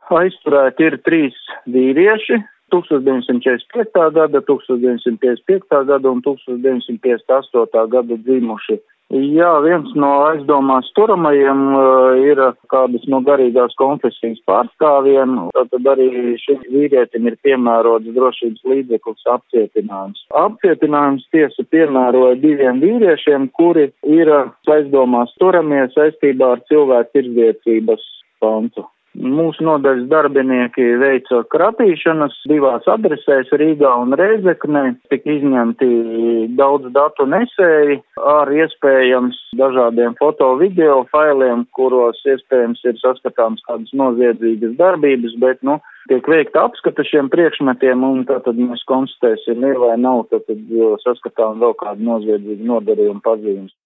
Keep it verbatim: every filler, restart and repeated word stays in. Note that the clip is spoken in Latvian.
Aizturēti ir trīs vīrieši tūkstoš deviņsimt četrdesmit piektā gada, tūkstoš deviņsimt piecdesmit piektā gada un tūkstoš deviņsimt piecdesmit astotā gada dzimuši. Jā, viens no aizdomās turamajiem uh, ir kādas no garīgās konfesijas pārstāvjiem, tad arī šim vīrietim ir piemērots drošības līdzeklis apcietinājums. Apcietinājums tiesa piemēroja diviem vīriešiem, kuri ir aizdomās turamie saistībā ar cilvēku tirdzniecības pantu. Mūsu nodaļas darbinieki veica kratīšanas divās adresēs Rīgā un Rēzeknē, tika izņemti daudz datu nesēji ar iespējams dažādiem foto video failiem, kuros iespējams ir saskatāms kādas noziedzīgas darbības, bet, nu, tiek veikta apskata šiem priekšmetiem un tātad mēs konstatēsim, ir vai nav, tātad saskatām vēl kādu noziedzīgu nodarījumu pazīmes.